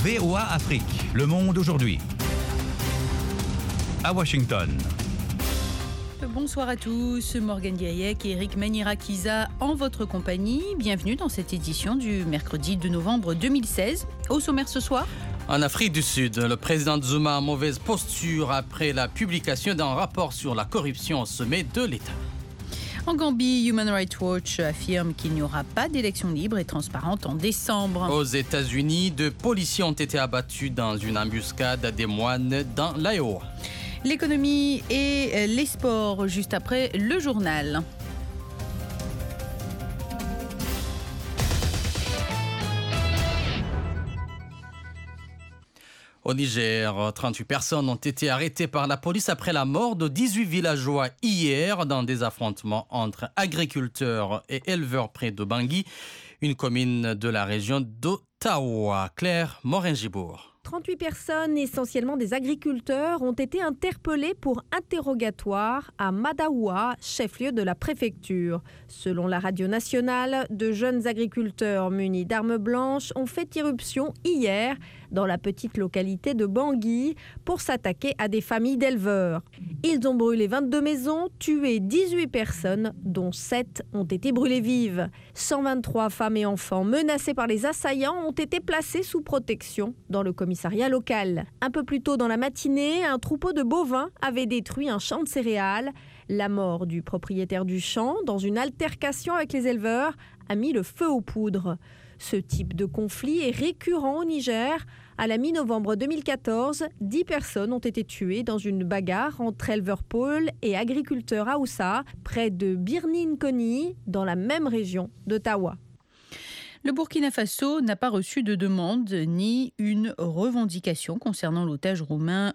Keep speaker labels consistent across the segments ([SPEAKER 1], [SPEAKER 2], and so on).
[SPEAKER 1] VOA Afrique, le monde aujourd'hui. À Washington.
[SPEAKER 2] Bonsoir à tous, Morgane Diayek et Eric Manirakiza en votre compagnie. Bienvenue dans cette édition du mercredi 2 novembre 2016. Au sommaire ce soir.
[SPEAKER 3] En Afrique du Sud, le président Zuma a mauvaise posture après la publication d'un rapport sur la corruption au sommet de l'État.
[SPEAKER 2] En Gambie, Human Rights Watch affirme qu'il n'y aura pas d'élection libre et transparente en décembre.
[SPEAKER 3] Aux États-Unis, 2 policiers ont été abattus dans une embuscade des moines dans l'Iowa.
[SPEAKER 2] L'économie et les sports juste après le journal.
[SPEAKER 3] Au Niger, 38 personnes ont été arrêtées par la police après la mort de 18 villageois hier dans des affrontements entre agriculteurs et éleveurs près de Bangui, une commune de la région d'Ottawa. Claire Morin-Gibourg.
[SPEAKER 4] 38 personnes, essentiellement des agriculteurs, ont été interpellées pour interrogatoire à Madaoua, chef-lieu de la préfecture. Selon la radio nationale, de jeunes agriculteurs munis d'armes blanches ont fait irruption hier dans la petite localité de Bangui pour s'attaquer à des familles d'éleveurs. Ils ont brûlé 22 maisons, tué 18 personnes, dont 7 ont été brûlées vives. 123 femmes et enfants menacés par les assaillants ont été placés sous protection dans le commissariat local. Un peu plus tôt dans la matinée, un troupeau de bovins avait détruit un champ de céréales. La mort du propriétaire du champ, dans une altercation avec les éleveurs, a mis le feu aux poudres. Ce type de conflit est récurrent au Niger. À la mi-novembre 2014, 10 personnes ont été tuées dans une bagarre entre éleveurs pôles et agriculteurs Haoussa, près de Birnin-Koni, dans la même région d'Ottawa.
[SPEAKER 2] Le Burkina Faso n'a pas reçu de demande ni une revendication concernant l'otage roumain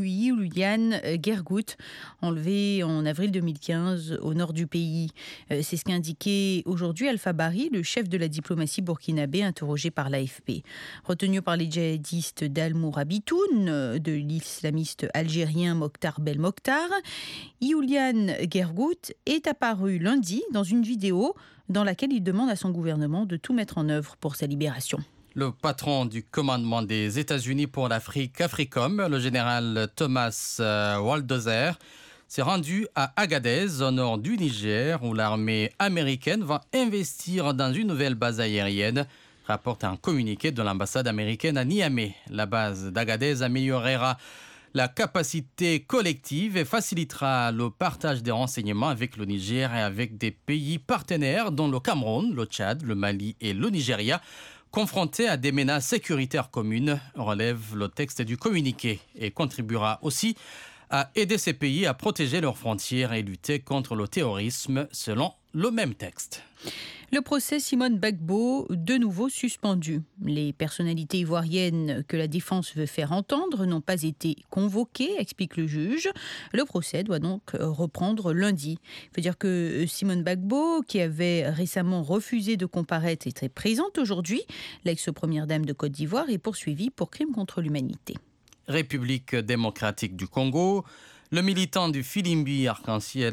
[SPEAKER 2] Julian Gergout, enlevé en avril 2015 au nord du pays. C'est ce qu'a indiqué aujourd'hui Alpha Bari, le chef de la diplomatie burkinabé interrogé par l'AFP. Retenu par les djihadistes d'Al-Mourabitoun, de l'islamiste algérien Mokhtar Belmokhtar, Julian Gergout est apparu lundi dans une vidéo dans laquelle il demande à son gouvernement de tout mettre en œuvre pour sa libération.
[SPEAKER 3] Le patron du commandement des États-Unis pour l'Afrique, AFRICOM, le général Thomas Waldozer, s'est rendu à Agadez, au nord du Niger, où l'armée américaine va investir dans une nouvelle base aérienne, rapporte un communiqué de l'ambassade américaine à Niamey. La base d'Agadez améliorera la capacité collective et facilitera le partage des renseignements avec le Niger et avec des pays partenaires, dont le Cameroun, le Tchad, le Mali et le Nigeria, confrontés à des menaces sécuritaires communes, relève le texte du communiqué, et contribuera aussi à aider ces pays à protéger leurs frontières et lutter contre le terrorisme, selon le même texte.
[SPEAKER 2] Le procès Simone Gbagbo, de nouveau suspendu. Les personnalités ivoiriennes que la défense veut faire entendre n'ont pas été convoquées, explique le juge. Le procès doit donc reprendre lundi. Il faut dire que Simone Gbagbo, qui avait récemment refusé de comparaître, était présente aujourd'hui. L'ex-première dame de Côte d'Ivoire est poursuivie pour crime contre l'humanité.
[SPEAKER 3] République démocratique du Congo. Le militant du Filimbi Arc-en-Ciel,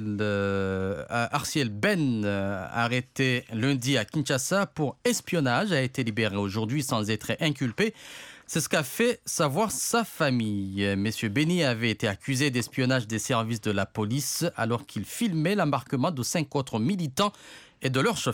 [SPEAKER 3] Arciel Ben, arrêté lundi à Kinshasa pour espionnage, a été libéré aujourd'hui sans être inculpé. C'est ce qu'a fait savoir sa famille. Monsieur Beni avait été accusé d'espionnage des services de la police alors qu'il filmait l'embarquement de 5 autres militants et de leur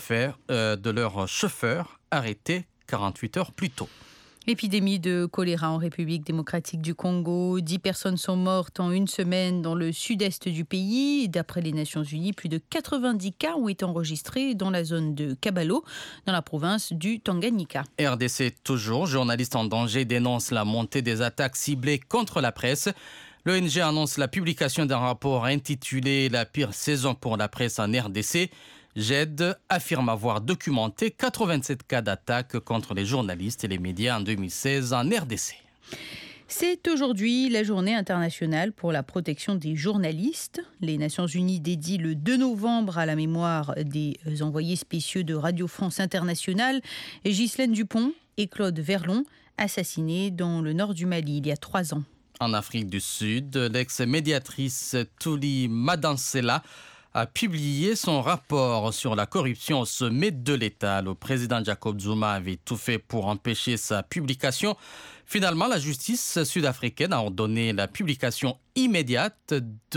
[SPEAKER 3] chauffeur arrêté 48 heures plus tôt.
[SPEAKER 2] Épidémie de choléra en République démocratique du Congo. 10 personnes sont mortes en une semaine dans le sud-est du pays. D'après les Nations Unies, plus de 90 cas ont été enregistrés dans la zone de Kabalo, dans la province du Tanganyika.
[SPEAKER 3] RDC toujours, journalistes en danger dénoncent la montée des attaques ciblées contre la presse. L'ONG annonce la publication d'un rapport intitulé « La pire saison pour la presse en RDC ». GED affirme avoir documenté 87 cas d'attaques contre les journalistes et les médias en 2016 en RDC.
[SPEAKER 2] C'est aujourd'hui la journée internationale pour la protection des journalistes. Les Nations Unies dédient le 2 novembre à la mémoire des envoyés spéciaux de Radio France Internationale, Ghislaine Dupont et Claude Verlon, assassinés dans le nord du Mali il y a 3 ans.
[SPEAKER 3] En Afrique du Sud, l'ex-médiatrice Touli Madansela a publié son rapport sur la corruption au sommet de l'État. Le président Jacob Zuma avait tout fait pour empêcher sa publication. Finalement, la justice sud-africaine a ordonné la publication immédiate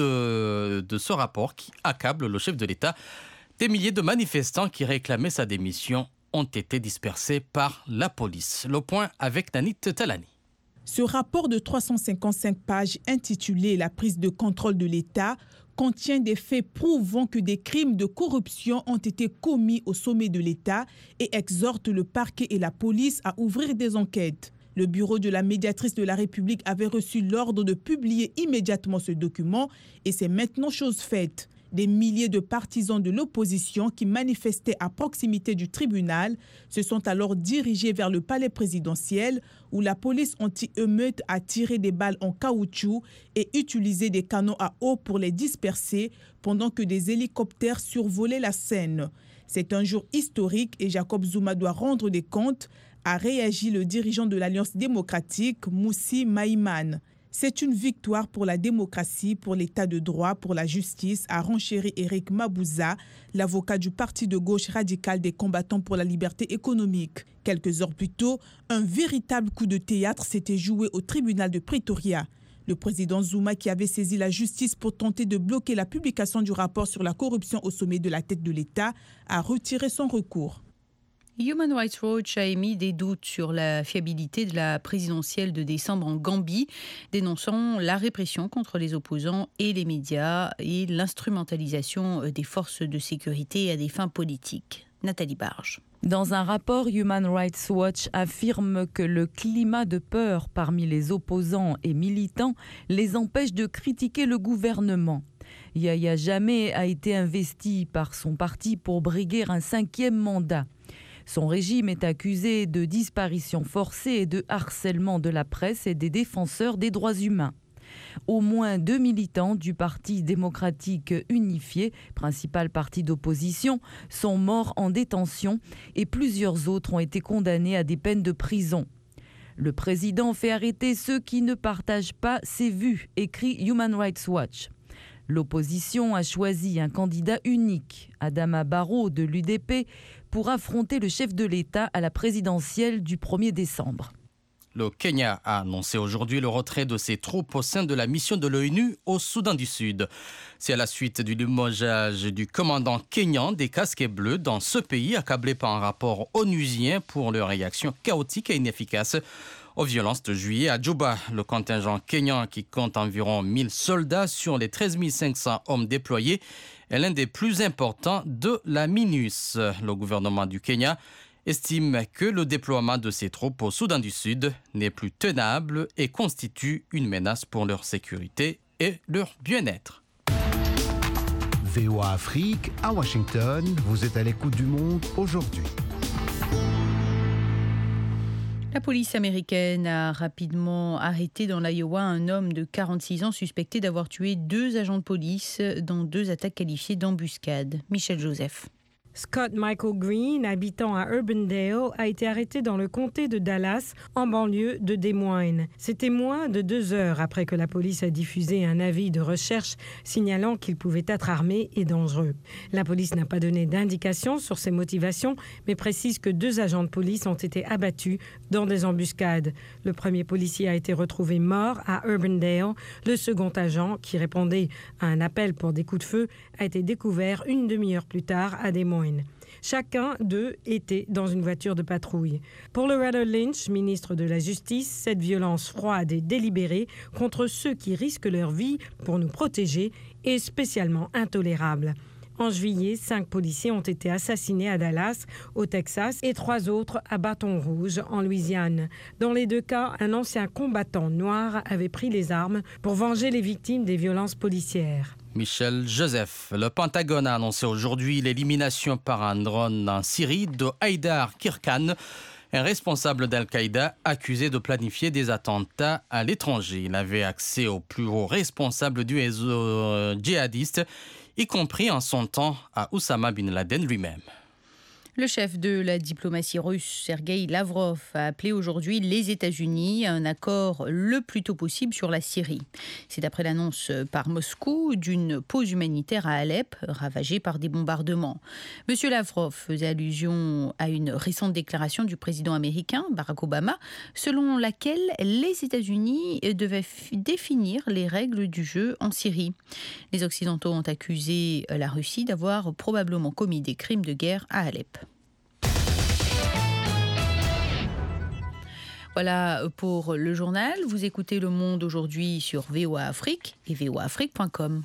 [SPEAKER 3] de ce rapport qui accable le chef de l'État. Des milliers de manifestants qui réclamaient sa démission ont été dispersés par la police. Le point avec Nanit Talani.
[SPEAKER 5] Ce rapport de 355 pages intitulé « La prise de contrôle de l'État » contient des faits prouvant que des crimes de corruption ont été commis au sommet de l'État et exhorte le parquet et la police à ouvrir des enquêtes. Le bureau de la médiatrice de la République avait reçu l'ordre de publier immédiatement ce document et c'est maintenant chose faite. Des milliers de partisans de l'opposition qui manifestaient à proximité du tribunal se sont alors dirigés vers le palais présidentiel où la police anti-émeute a tiré des balles en caoutchouc et utilisé des canons à eau pour les disperser pendant que des hélicoptères survolaient la scène. C'est un jour historique et Jacob Zuma doit rendre des comptes, a réagi le dirigeant de l'Alliance démocratique, Mmusi Maïman. C'est une victoire pour la démocratie, pour l'état de droit, pour la justice, a renchéri Eric Mabouza, l'avocat du parti de gauche radical des combattants pour la liberté économique. Quelques heures plus tôt, un véritable coup de théâtre s'était joué au tribunal de Pretoria. Le président Zuma, qui avait saisi la justice pour tenter de bloquer la publication du rapport sur la corruption au sommet de la tête de l'État, a retiré son recours.
[SPEAKER 2] Human Rights Watch a émis des doutes sur la fiabilité de la présidentielle de décembre en Gambie, dénonçant la répression contre les opposants et les médias et l'instrumentalisation des forces de sécurité à des fins politiques. Nathalie Barge.
[SPEAKER 6] Dans un rapport, Human Rights Watch affirme que le climat de peur parmi les opposants et militants les empêche de critiquer le gouvernement. Yahya Jammeh a été investi par son parti pour briguer un 5e mandat. Son régime est accusé de disparition forcée et de harcèlement de la presse et des défenseurs des droits humains. Au moins 2 militants du Parti démocratique unifié, principal parti d'opposition, sont morts en détention et plusieurs autres ont été condamnés à des peines de prison. Le président fait arrêter ceux qui ne partagent pas ses vues, écrit Human Rights Watch. L'opposition a choisi un candidat unique, Adama Barrow de l'UDP, pour affronter le chef de l'État à la présidentielle du 1er décembre.
[SPEAKER 3] Le Kenya a annoncé aujourd'hui le retrait de ses troupes au sein de la mission de l'ONU au Soudan du Sud. C'est à la suite du limogeage du commandant kényan des casquets bleus dans ce pays, accablé par un rapport onusien pour leur réaction chaotique et inefficace aux violences de juillet à Djouba. Le contingent kényan, qui compte environ 1000 soldats sur les 13 500 hommes déployés, est l'un des plus importants de la MINUS. Le gouvernement du Kenya estime que le déploiement de ces troupes au Soudan du Sud n'est plus tenable et constitue une menace pour leur sécurité et leur bien-être.
[SPEAKER 7] VOA Afrique, à Washington, vous êtes à l'écoute du monde aujourd'hui.
[SPEAKER 2] La police américaine a rapidement arrêté dans l'Iowa un homme de 46 ans suspecté d'avoir tué 2 agents de police dans 2 attaques qualifiées d'embuscade. Michel Joseph.
[SPEAKER 8] Scott Michael Green, habitant à Urbandale, a été arrêté dans le comté de Dallas, en banlieue de Des Moines. C'était moins de 2 heures après que la police a diffusé un avis de recherche signalant qu'il pouvait être armé et dangereux. La police n'a pas donné d'indication sur ses motivations, mais précise que 2 agents de police ont été abattus dans des embuscades. Le premier policier a été retrouvé mort à Urbandale. Le second agent, qui répondait à un appel pour des coups de feu, a été découvert une demi-heure plus tard à Des Moines. Chacun d'eux était dans une voiture de patrouille. Pour Loretta Lynch, ministre de la Justice, cette violence froide et délibérée contre ceux qui risquent leur vie pour nous protéger est spécialement intolérable. En juillet, 5 policiers ont été assassinés à Dallas, au Texas, et 3 autres à Baton Rouge, en Louisiane. Dans les 2 cas, un ancien combattant noir avait pris les armes pour venger les victimes des violences policières.
[SPEAKER 3] Michel Joseph. Le Pentagone a annoncé aujourd'hui l'élimination par un drone en Syrie de Haïdar Kirkan, un responsable d'Al-Qaïda accusé de planifier des attentats à l'étranger. Il avait accès aux plus hauts responsables du réseau djihadiste, y compris en son temps à Oussama Bin Laden lui-même.
[SPEAKER 2] Le chef de la diplomatie russe, Sergueï Lavrov, a appelé aujourd'hui les États-Unis à un accord le plus tôt possible sur la Syrie. C'est après l'annonce par Moscou d'une pause humanitaire à Alep, ravagée par des bombardements. Monsieur Lavrov faisait allusion à une récente déclaration du président américain, Barack Obama, selon laquelle les États-Unis devaient définir les règles du jeu en Syrie. Les Occidentaux ont accusé la Russie d'avoir probablement commis des crimes de guerre à Alep. Voilà pour le journal. Vous écoutez Le Monde aujourd'hui sur VOA Afrique et voaafrique.com.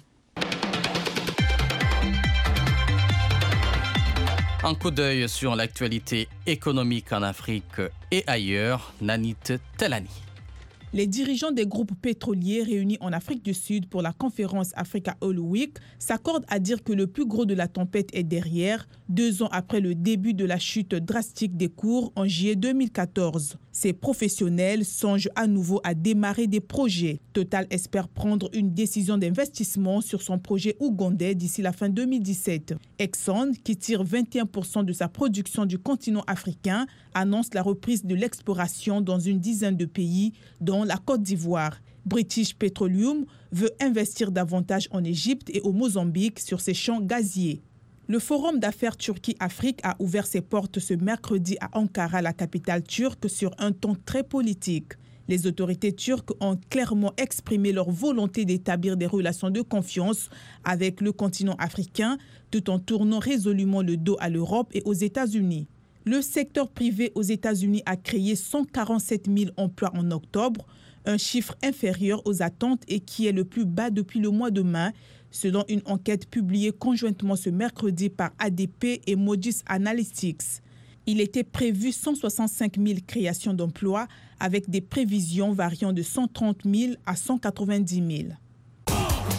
[SPEAKER 3] Un coup d'œil sur l'actualité économique en Afrique et ailleurs, Nanit Telani.
[SPEAKER 5] Les dirigeants des groupes pétroliers réunis en Afrique du Sud pour la conférence Africa Oil Week s'accordent à dire que le plus gros de la tempête est derrière, 2 ans après le début de la chute drastique des cours en juillet 2014. Ces professionnels songent à nouveau à démarrer des projets. Total espère prendre une décision d'investissement sur son projet ougandais d'ici la fin 2017. Exxon, qui tire 21% de sa production du continent africain, annonce la reprise de l'exploration dans une dizaine de pays, dont la Côte d'Ivoire. British Petroleum veut investir davantage en Égypte et au Mozambique sur ses champs gaziers. Le Forum d'affaires Turquie-Afrique a ouvert ses portes ce mercredi à Ankara, la capitale turque, sur un ton très politique. Les autorités turques ont clairement exprimé leur volonté d'établir des relations de confiance avec le continent africain, tout en tournant résolument le dos à l'Europe et aux États-Unis. Le secteur privé aux États-Unis a créé 147 000 emplois en octobre, un chiffre inférieur aux attentes et qui est le plus bas depuis le mois de mai, selon une enquête publiée conjointement ce mercredi par ADP et Moody's Analytics. Il était prévu 165 000 créations d'emplois avec des prévisions variant de 130 000 à 190 000.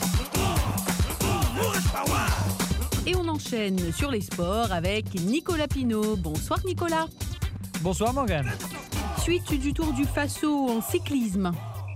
[SPEAKER 2] Et on enchaîne sur les sports avec Nicolas Pinault. Bonsoir Nicolas.
[SPEAKER 9] Bonsoir Morgane.
[SPEAKER 2] Suite du Tour du Faso en cyclisme.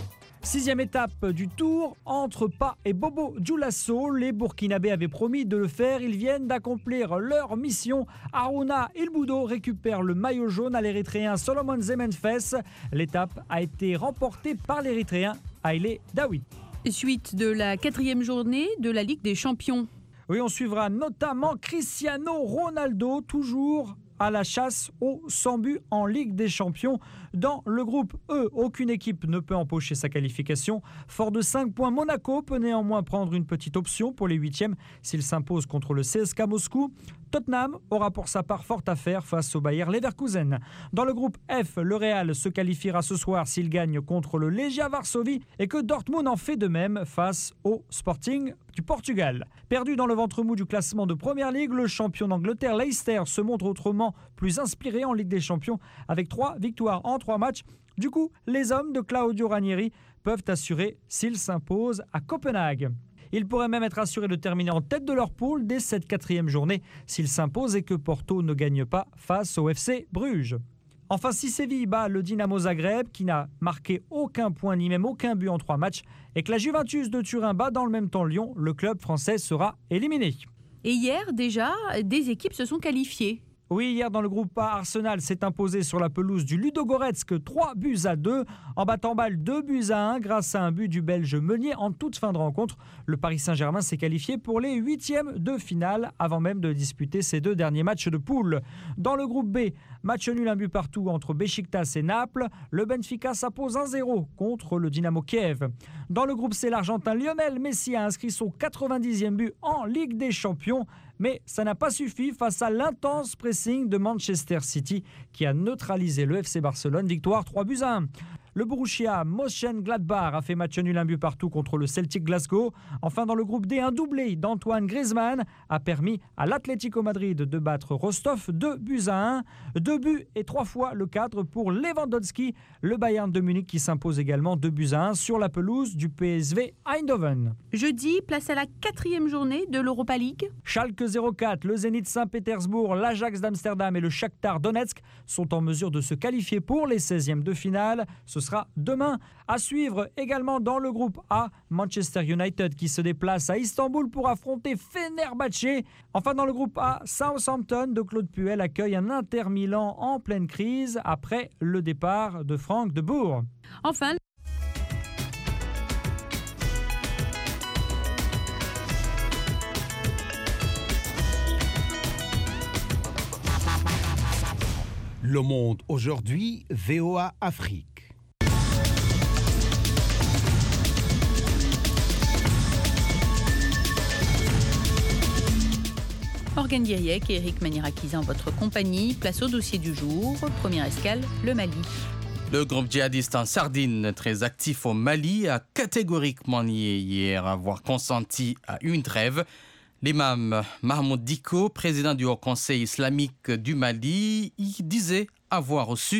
[SPEAKER 9] 6e étape du Tour, entre Pas et Bobo Dioulasso. Les Burkinabés avaient promis de le faire. Ils viennent d'accomplir leur mission. Harouna Ilboudo récupère le maillot jaune à l'Érythréen Solomon Zemenfes. L'étape a été remportée par l'Érythréen Haile Daoui.
[SPEAKER 2] Suite de la 4e journée de la Ligue des Champions.
[SPEAKER 9] Oui, on suivra notamment Cristiano Ronaldo, toujours à la chasse aux 100 buts en Ligue des Champions. Dans le groupe E, aucune équipe ne peut empocher sa qualification. Fort de 5 points, Monaco peut néanmoins prendre une petite option pour les 8e s'il s'impose contre le CSKA Moscou. Tottenham aura pour sa part fort à faire face au Bayer Leverkusen. Dans le groupe F, le Real se qualifiera ce soir s'il gagne contre le Legia Varsovie et que Dortmund en fait de même face au Sporting du Portugal. Perdu dans le ventre mou du classement de Première Ligue, le champion d'Angleterre Leicester se montre autrement plus inspiré en Ligue des Champions avec 3 victoires en 3 matchs. Du coup, les hommes de Claudio Ranieri peuvent assurer s'ils s'imposent à Copenhague. Ils pourraient même être assurés de terminer en tête de leur poule dès cette 4e journée s'ils s'imposent et que Porto ne gagne pas face au FC Bruges. Enfin, si Séville bat le Dinamo Zagreb, qui n'a marqué aucun point ni même aucun but en 3 matchs, et que la Juventus de Turin bat dans le même temps Lyon, le club français sera éliminé.
[SPEAKER 2] Et hier, déjà, des équipes se sont qualifiées.
[SPEAKER 9] Oui, hier dans le groupe A, Arsenal s'est imposé sur la pelouse du Ludogorets 3-2 en battant balle 2-1 grâce à un but du Belge Meunier en toute fin de rencontre. Le Paris Saint-Germain s'est qualifié pour les 8e de finale avant même de disputer ses 2 derniers matchs de poule. Dans le groupe B, match nul 1 but partout entre Beşiktaş et Naples. Le Benfica s'impose 1-0 contre le Dynamo Kiev. Dans le groupe C, l'Argentin Lionel Messi a inscrit son 90e but en Ligue des Champions. Mais ça n'a pas suffi face à l'intense pressing de Manchester City qui a neutralisé le FC Barcelone. Victoire 3-1. Le Borussia Mönchengladbach a fait match nul 1 but partout contre le Celtic Glasgow. Enfin, dans le groupe D, un doublé d'Antoine Griezmann a permis à l'Atlético Madrid de battre Rostov 2-1. 2 buts et 3 fois le cadre pour Lewandowski. Le Bayern de Munich qui s'impose également 2-1 sur la pelouse du PSV Eindhoven.
[SPEAKER 2] Jeudi, place à la 4e journée de l'Europa League.
[SPEAKER 9] Schalke 04, le Zénith Saint-Pétersbourg, l'Ajax d'Amsterdam et le Shakhtar Donetsk sont en mesure de se qualifier pour les 16e de finale. Ce sera demain. À suivre également dans le groupe A, Manchester United qui se déplace à Istanbul pour affronter Fenerbahçe. Enfin dans le groupe A, Southampton de Claude Puel accueille un Inter Milan en pleine crise après le départ de Frank de Boer.
[SPEAKER 2] Enfin,
[SPEAKER 7] Le Monde aujourd'hui, VOA Afrique.
[SPEAKER 2] Morgane Diriec et Eric Manirakis en votre compagnie. Place au dossier du jour. Première escale, le Mali.
[SPEAKER 3] Le groupe djihadiste en Sardine, très actif au Mali, a catégoriquement nié hier avoir consenti à une trêve. L'imam Mahmoud Dicko, président du Haut Conseil islamique du Mali, y disait avoir reçu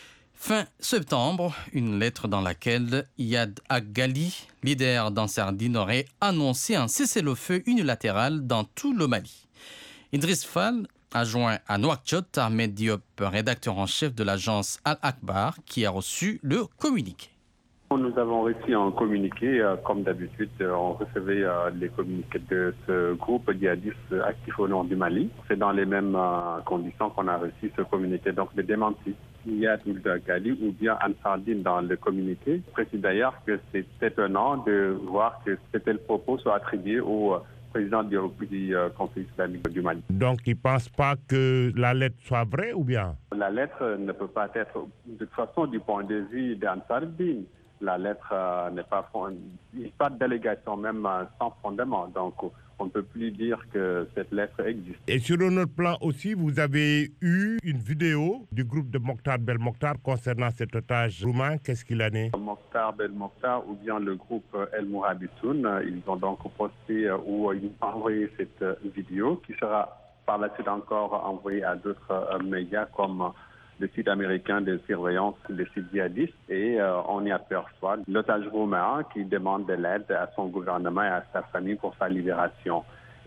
[SPEAKER 3] fin septembre une lettre dans laquelle Iyad Ag-Ghali, leader d'Ansardine, aurait annoncé un cessez-le-feu unilatéral dans tout le Mali. Idriss Fall a joint à Nouakchott Ahmed Diop, rédacteur en chef de l'agence Al-Akbar, qui a reçu le communiqué.
[SPEAKER 10] Nous avons reçu un communiqué, comme d'habitude, on recevait les communiqués de ce groupe djihadiste actif au nord du Mali. C'est dans les mêmes conditions qu'on a reçu ce communiqué, donc de démenti. Il y a Ghali ou bien Ansardine dans le communiqué. Je précise d'ailleurs que c'est étonnant de voir que c'était le propos soit attribué au président du Conseil islamique du Mali.
[SPEAKER 11] Donc il ne pense pas que la lettre soit vraie ou bien?
[SPEAKER 10] La lettre ne peut pas être, de toute façon, du point de vue d'Ansardine. La lettre n'est pas il n'y a pas de délégation même sans fondement. Donc on ne peut plus dire que cette lettre existe.
[SPEAKER 11] Et sur un autre plan aussi, vous avez eu une vidéo du groupe de Mokhtar Belmokhtar concernant cet otage roumain. Qu'est-ce qu'il en est?
[SPEAKER 10] Mokhtar Belmokhtar ou bien le groupe El Mourabitoun, ils ont donc posté ou ils ont envoyé cette vidéo qui sera par la suite encore envoyée à d'autres médias comme le site américain de surveillance des sites djihadistes et on y aperçoit l'otage roumain qui demande de l'aide à son gouvernement et à sa famille pour sa libération.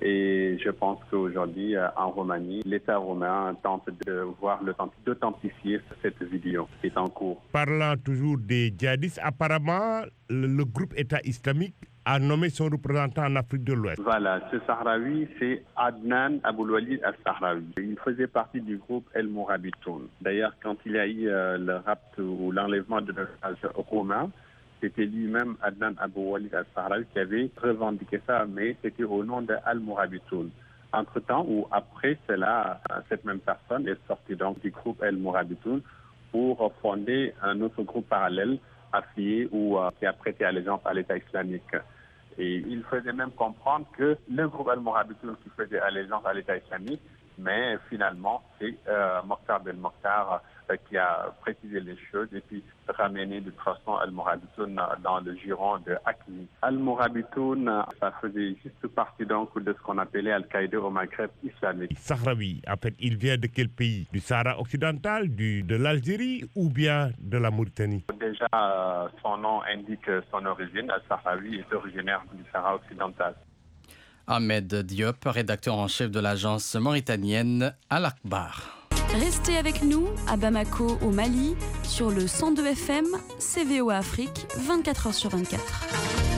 [SPEAKER 10] Et je pense qu'aujourd'hui, en Roumanie, l'État roumain tente d'authentifier cette vidéo qui est en cours.
[SPEAKER 11] Parlant toujours des djihadistes, apparemment, le groupe État islamique a nommé son représentant en Afrique de l'Ouest.
[SPEAKER 10] Voilà, ce Sahraoui, c'est Adnan Abouloualid al-Sahraoui. Il faisait partie du groupe El Mourabitoun. D'ailleurs, quand il y a eu le rapt ou l'enlèvement de l'otage roumain, c'était lui-même Adnan Abouloualid al-Sahraoui qui avait revendiqué ça, mais c'était au nom de Al Mourabitoun. Entre-temps, ou après cela, cette même personne est sortie donc du groupe El Mourabitoun pour fonder un autre groupe parallèle affilié ou qui a prêté allégeance à l'État islamique. Et il faisait même comprendre que le groupe Al-Mourabitoun qui faisait allégeance à l'État islamique, mais finalement, c'est Mokhtar Belmokhtar qui a précisé les choses et puis ramené de toute façon Al-Mourabitoun dans le giron de Hakmi. Al-Mourabitoun, ça faisait juste partie donc de ce qu'on appelait Al-Qaïda au Maghreb islamique.
[SPEAKER 11] Sahraoui, en fait, il vient de quel pays? Du Sahara occidental, de l'Algérie ou bien de la Mauritanie?
[SPEAKER 10] Déjà, son nom indique son origine. Al-Sahraoui est originaire du Sahara occidental.
[SPEAKER 3] Ahmed Diop, rédacteur en chef de l'agence mauritanienne Al-Akbar.
[SPEAKER 12] Restez avec nous à Bamako au Mali sur le 102 FM CVOA Afrique 24h sur 24.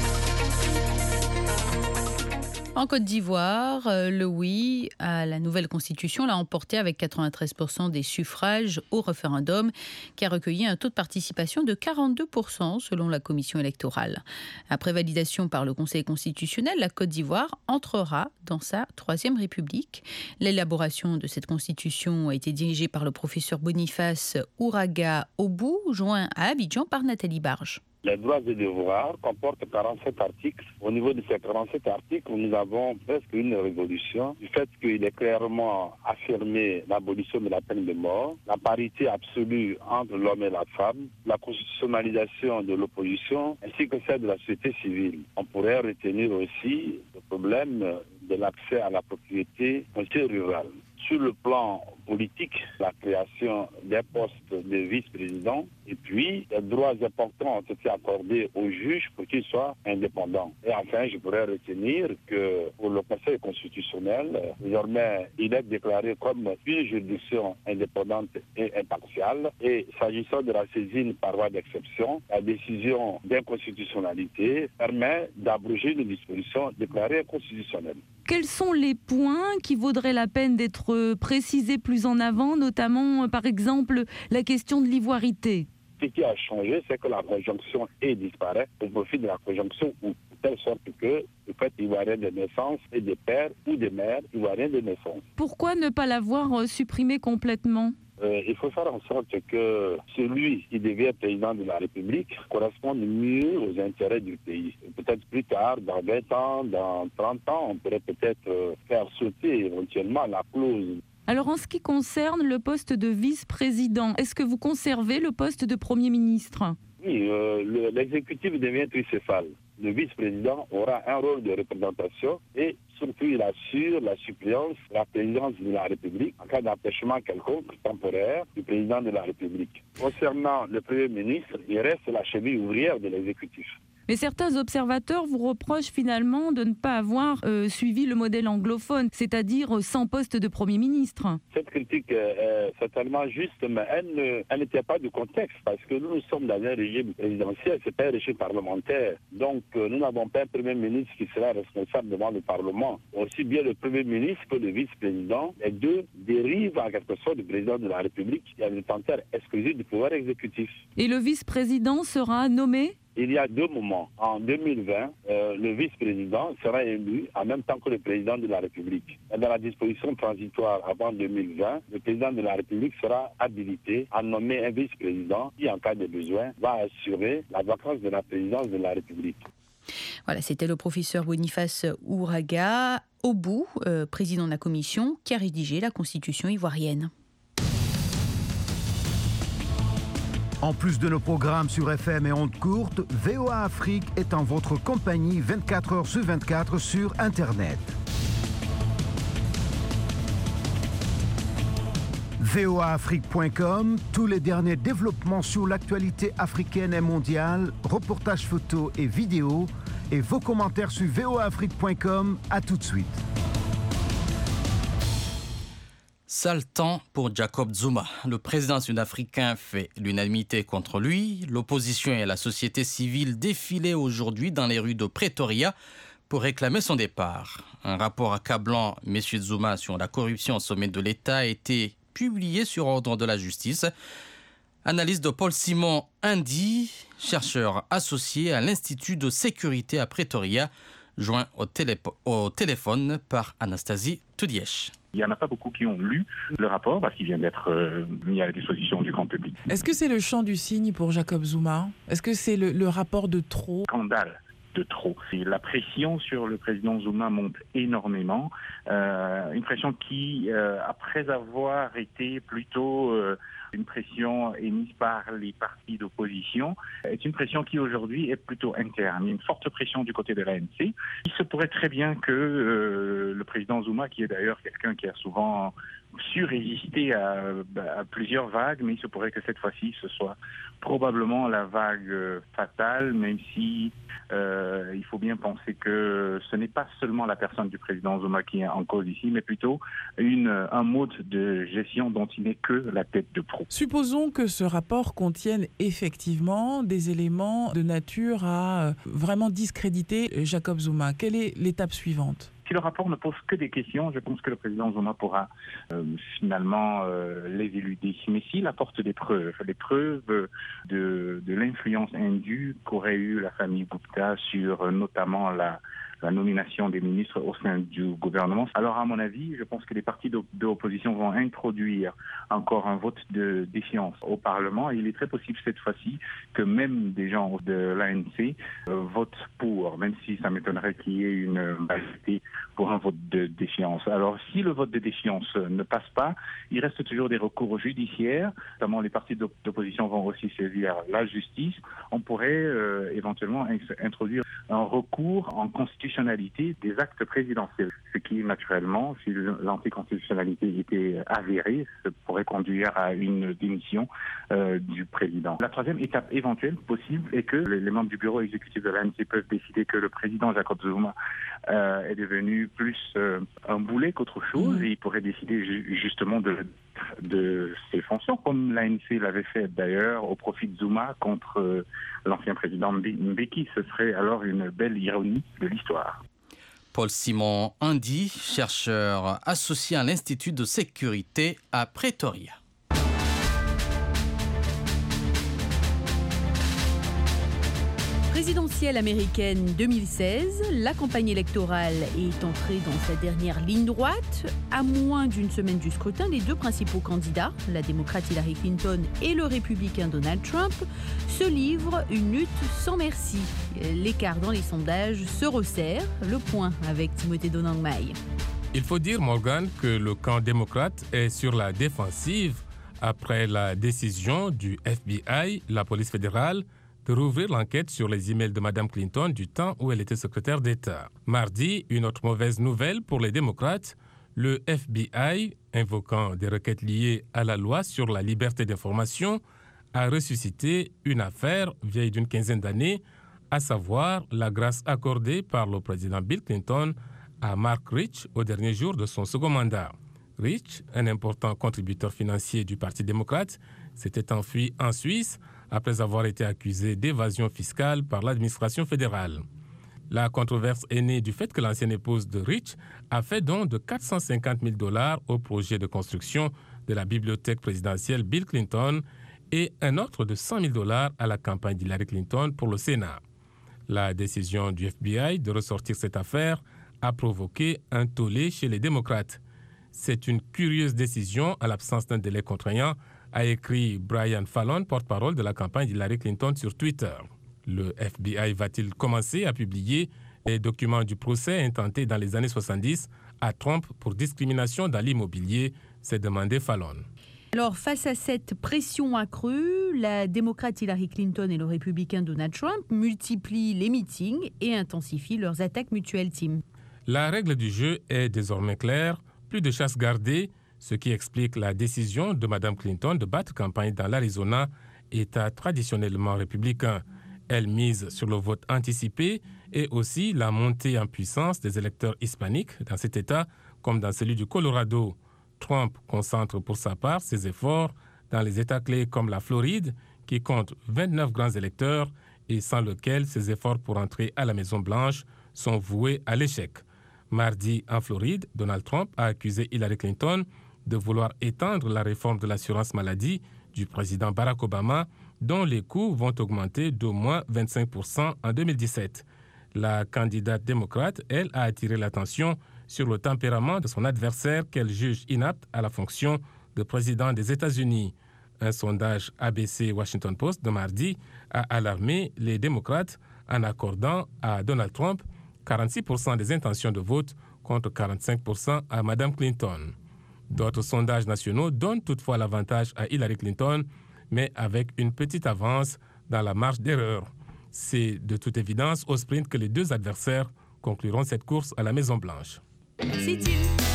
[SPEAKER 2] En Côte d'Ivoire, le oui à la nouvelle constitution l'a emporté avec 93% des suffrages au référendum qui a recueilli un taux de participation de 42% selon la commission électorale. Après validation par le Conseil constitutionnel, la Côte d'Ivoire entrera dans sa troisième république. L'élaboration de cette constitution a été dirigée par le professeur Boniface Ouraga Obou, joint à Abidjan par Nathalie Barge.
[SPEAKER 13] Les droits et devoirs comportent 47 articles. Au niveau de ces 47 articles, nous avons presque une révolution du fait qu'il est clairement affirmé l'abolition de la peine de mort, la parité absolue entre l'homme et la femme, la constitutionnalisation de l'opposition ainsi que celle de la société civile. On pourrait retenir aussi le problème de l'accès à la propriété foncière rurale. Sur le plan politique, la création des postes de vice-président, et puis les droits importants ont été accordés aux juges pour qu'ils soient indépendants. Et enfin, je pourrais retenir que pour le Conseil constitutionnel, désormais, il est déclaré comme une juridiction indépendante et impartiale. Et s'agissant de la saisine par voie d'exception, la décision d'inconstitutionnalité permet d'abroger une disposition déclarée inconstitutionnelle.
[SPEAKER 6] Quels sont les points qui vaudraient la peine d'être précisés plus en avant, notamment, par exemple, la question de l'ivoirité?
[SPEAKER 13] Ce qui a changé, c'est que la conjonction « et » disparaît au profit de la conjonction « ou », de telle sorte que le fait ivoirien de naissance est des pères ou des mères ivoiriens de naissance.
[SPEAKER 6] Pourquoi ne pas l'avoir supprimé complètement?
[SPEAKER 13] Il faut faire en sorte que celui qui devient président de la République corresponde mieux aux intérêts du pays. Peut-être plus tard, dans 20 ans, dans 30 ans, on pourrait peut-être faire sauter éventuellement la clause.
[SPEAKER 6] Alors en ce qui concerne le poste de vice-président, est-ce que vous conservez le poste de Premier ministre?
[SPEAKER 13] Oui, l'exécutif devient tricéphale. Le vice-président aura un rôle de représentation et surtout il assure la suppléance, la présidence de la République en cas d'empêchement quelconque temporaire du président de la République. Concernant le Premier ministre, il reste la cheville ouvrière de l'exécutif.
[SPEAKER 6] Mais certains observateurs vous reprochent finalement de ne pas avoir suivi le modèle anglophone, c'est-à-dire sans poste de Premier ministre.
[SPEAKER 13] Cette critique est certainement juste, mais elle n'était pas du contexte, parce que nous sommes dans un régime présidentiel, c'est pas un régime parlementaire. Donc nous n'avons pas un Premier ministre qui sera responsable devant le Parlement. Aussi bien le Premier ministre que le vice-président, les deux dérivent en quelque sorte du président de la République qui a une détenteur exclusive du pouvoir exécutif.
[SPEAKER 6] Et le vice-président sera nommé ?
[SPEAKER 13] Il y a deux moments. En 2020, le vice-président sera élu en même temps que le président de la République. Et dans la disposition transitoire avant 2020, le président de la République sera habilité à nommer un vice-président qui, en cas de besoin, va assurer la vacance de la présidence de la République.
[SPEAKER 2] Voilà, c'était le professeur Boniface Ouraga, Obou, président de la commission, qui a rédigé la constitution ivoirienne.
[SPEAKER 7] En plus de nos programmes sur FM et ondes courtes, VOA Afrique est en votre compagnie 24 heures sur 24 sur Internet. voaafrique.com, tous les derniers développements sur l'actualité africaine et mondiale, reportages photos et vidéos, et vos commentaires sur voaafrique.com. À tout de suite.
[SPEAKER 3] Sale temps pour Jacob Zuma. Le président sud-africain fait l'unanimité contre lui. L'opposition et la société civile défilaient aujourd'hui dans les rues de Pretoria pour réclamer son départ. Un rapport accablant M. Zuma sur la corruption au sommet de l'État a été publié sur ordre de la justice. Analyse de Paul Simon Indy, chercheur associé à l'Institut de sécurité à Pretoria, joint au téléphone par Anastasie Tudièche.
[SPEAKER 14] Il n'y en a pas beaucoup qui ont lu le rapport parce qu'il vient d'être mis à la disposition du grand public.
[SPEAKER 15] Est-ce que c'est le chant du cygne pour Jacob Zuma? Est-ce que c'est le rapport de trop?
[SPEAKER 14] Scandale de trop. Et la pression sur le président Zuma monte énormément. Une pression qui, après avoir été plutôt une pression émise par les partis d'opposition, est une pression qui aujourd'hui est plutôt interne. Il y a une forte pression du côté de l'ANC. Il se pourrait très bien que le président Zuma, qui est d'ailleurs quelqu'un qui a souvent su résister à plusieurs vagues, mais il se pourrait que cette fois-ci ce soit probablement la vague fatale, même si il faut bien penser que ce n'est pas seulement la personne du président Zuma qui est en cause ici, mais plutôt un mode de gestion dont il n'est que la tête de proue.
[SPEAKER 15] Supposons que ce rapport contienne effectivement des éléments de nature à vraiment discréditer Jacob Zuma. Quelle est l'étape suivante ?
[SPEAKER 14] Si le rapport ne pose que des questions, je pense que le président Zuma pourra finalement les éluder. Mais s'il apporte des preuves de l'influence indue qu'aurait eu la famille Gupta sur notamment la nomination des ministres au sein du gouvernement. Alors, à mon avis, je pense que les partis d'opposition vont introduire encore un vote de défiance au Parlement. Et il est très possible cette fois-ci que même des gens de l'ANC votent pour, même si ça m'étonnerait qu'il y ait une majorité pour un vote de défiance. Alors, si le vote de défiance ne passe pas, il reste toujours des recours judiciaires. Notamment, les partis d'opposition vont aussi saisir la justice. On pourrait éventuellement introduire un recours en constitution constitutionnalité des actes présidentiels. Ce qui, naturellement, si l'anticonstitutionnalité était avérée, ça pourrait conduire à une démission du président. La troisième étape éventuelle possible est que les membres du bureau exécutif de l'ANC peuvent décider que le président Jacob Zuma est devenu plus un boulet qu'autre chose et il pourrait décider justement de ses fonctions, comme l'ANC l'avait fait d'ailleurs au profit de Zuma contre l'ancien président Mbeki. Ce serait alors une belle ironie de l'histoire.
[SPEAKER 3] Paul-Simon Indy, chercheur associé à l'Institut de sécurité à Pretoria.
[SPEAKER 2] Présidentielle américaine 2016, la campagne électorale est entrée dans sa dernière ligne droite. À moins d'une semaine du scrutin, les deux principaux candidats, la démocrate Hillary Clinton et le républicain Donald Trump, se livrent une lutte sans merci. L'écart dans les sondages se resserre. Le point avec Timothée Donangmaï.
[SPEAKER 16] Il faut dire, Morgan, que le camp démocrate est sur la défensive après la décision du FBI, la police fédérale, de rouvrir l'enquête sur les emails de Mme Clinton du temps où elle était secrétaire d'État. Mardi, une autre mauvaise nouvelle pour les démocrates, le FBI, invoquant des requêtes liées à la loi sur la liberté d'information, a ressuscité une affaire vieille d'une quinzaine d'années, à savoir la grâce accordée par le président Bill Clinton à Mark Rich au dernier jour de son second mandat. Rich, un important contributeur financier du Parti démocrate, s'était enfui en Suisse après avoir été accusé d'évasion fiscale par l'administration fédérale. La controverse est née du fait que l'ancienne épouse de Rich a fait don de $450 000 au projet de construction de la bibliothèque présidentielle Bill Clinton et un autre de $100 000 à la campagne d'Hillary Clinton pour le Sénat. La décision du FBI de ressortir cette affaire a provoqué un tollé chez les démocrates. C'est une curieuse décision à l'absence d'un délai contraignant, a écrit Brian Fallon, porte-parole de la campagne d'Hillary Clinton sur Twitter. Le FBI va-t-il commencer à publier les documents du procès intenté dans les années 70 à Trump pour discrimination dans l'immobilier, s'est demandé Fallon.
[SPEAKER 2] Alors, face à cette pression accrue, la démocrate Hillary Clinton et le républicain Donald Trump multiplient les meetings et intensifient leurs attaques mutuelles, Tim.
[SPEAKER 16] La règle du jeu est désormais claire, plus de chasse gardée, ce qui explique la décision de Mme Clinton de battre campagne dans l'Arizona, État traditionnellement républicain. Elle mise sur le vote anticipé et aussi la montée en puissance des électeurs hispaniques dans cet État, comme dans celui du Colorado. Trump concentre pour sa part ses efforts dans les États clés comme la Floride, qui compte 29 grands électeurs et sans lequel ses efforts pour entrer à la Maison-Blanche sont voués à l'échec. Mardi, en Floride, Donald Trump a accusé Hillary Clinton de vouloir étendre la réforme de l'assurance maladie du président Barack Obama, dont les coûts vont augmenter d'au moins 25% en 2017. La candidate démocrate, elle, a attiré l'attention sur le tempérament de son adversaire qu'elle juge inapte à la fonction de président des États-Unis. Un sondage ABC Washington Post de mardi a alarmé les démocrates en accordant à Donald Trump 46% des intentions de vote contre 45% à Mme Clinton. D'autres sondages nationaux donnent toutefois l'avantage à Hillary Clinton, mais avec une petite avance dans la marge d'erreur. C'est de toute évidence au sprint que les deux adversaires concluront cette course à la Maison-Blanche.
[SPEAKER 2] Merci Tim.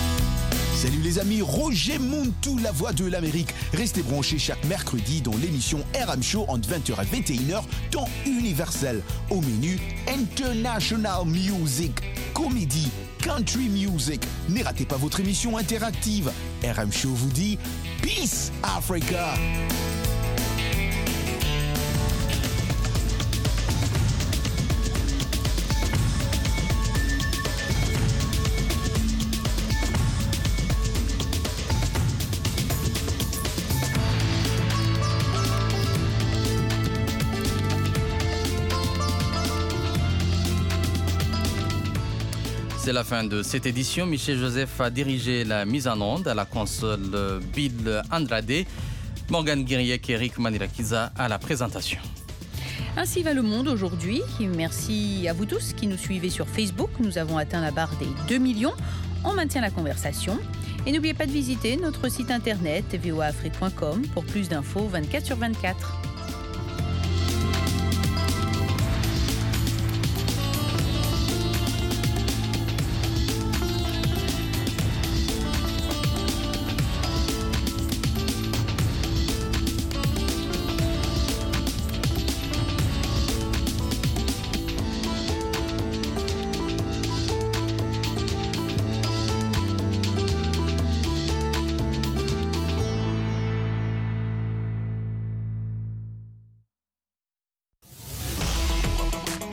[SPEAKER 17] Salut les amis, Roger Montou, la voix de l'Amérique. Restez branchés chaque mercredi dans l'émission RM Show entre 20h et 21h, temps universel. Au menu, International Music, comédie, country music. Ne ratez pas votre émission interactive. RM Show vous dit Peace Africa.
[SPEAKER 3] C'est la fin de cette édition. Michel Joseph a dirigé la mise en onde, à la console Bill Andrade, Morgan Guiriec et Eric Manirakiza à la présentation.
[SPEAKER 2] Ainsi va le monde aujourd'hui. Merci à vous tous qui nous suivez sur Facebook. Nous avons atteint la barre des 2 millions. On maintient la conversation. Et n'oubliez pas de visiter notre site internet voaafrique.com pour plus d'infos 24/24.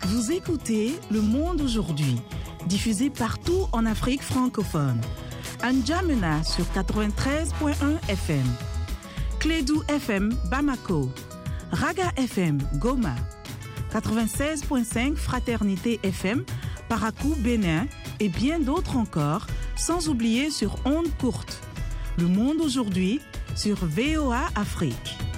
[SPEAKER 18] Vous écoutez Le Monde aujourd'hui, diffusé partout en Afrique francophone. N'Djamena sur 93.1 FM. Clédou FM Bamako. Raga FM Goma. 96.5 Fraternité FM Parakou Bénin et bien d'autres encore, sans oublier sur ondes courtes. Le Monde aujourd'hui sur VOA Afrique.